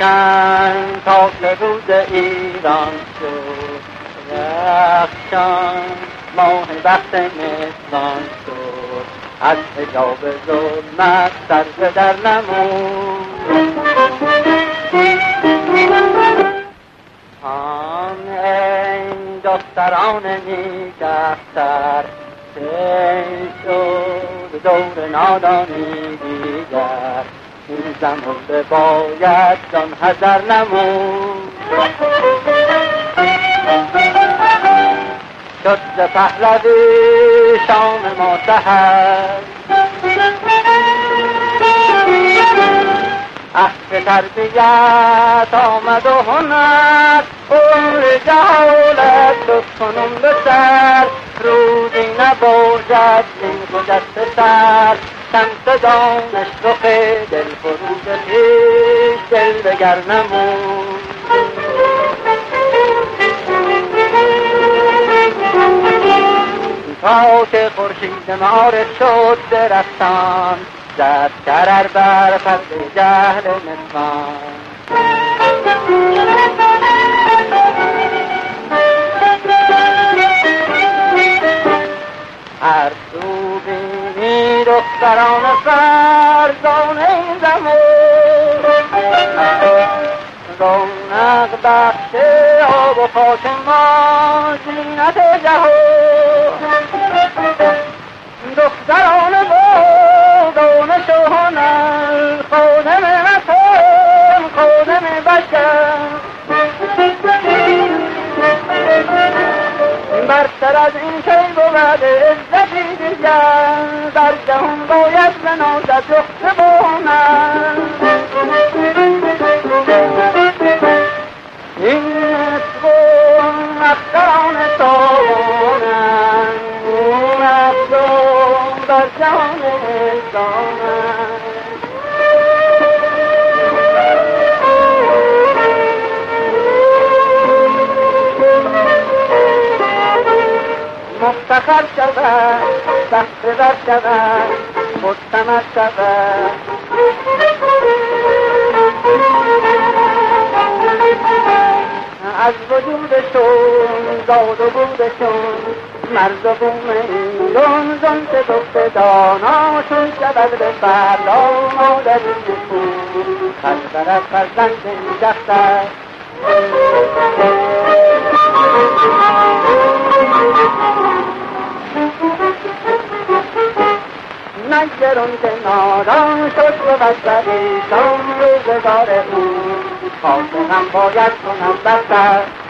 رخشان تا که روز ایران شد، رخشان ماه بخت نسوان شد، از حجاب ظلمت سر به در نمود. آن ای دختران نیکختر، که شد دور نادانی دیگر، این زمان بباید جان حذر نمود. شد ز پهلوی شام ما سحر، عهد تربیت آمد و هنر، عمر جهالت شد کنون به سر، روزی نباشد این خجسته سر، شمس دانش رخ دل فروز خویش دل دگر نمود. تا که خورشید معارف شد درختان، زد شرر بر پرده جهل نسوان. هر سو بینی دختران فرزان این زمان، رونق بخش آب و خاک ما زینت جهان. دختران با دانش و هنر، خادم وطن خادم بشر، برتر از این کی بود عزتی دیگر، در جهان باید بنازد دختر با هنر. این نسبون اختران تابانند، اون افزون بر جهان انسانند. مفتخر شود، بحث بر شود، مستمر شود. از وجودشون زاد و بودشون، مرز و بوم ایران زن که دخت داناشون شود به فردا مادری نکون. خسبر از فرزند این دختر، نگرون که نادان شد و بستری شان روزگار اون، خاطرم باید کنم بستر.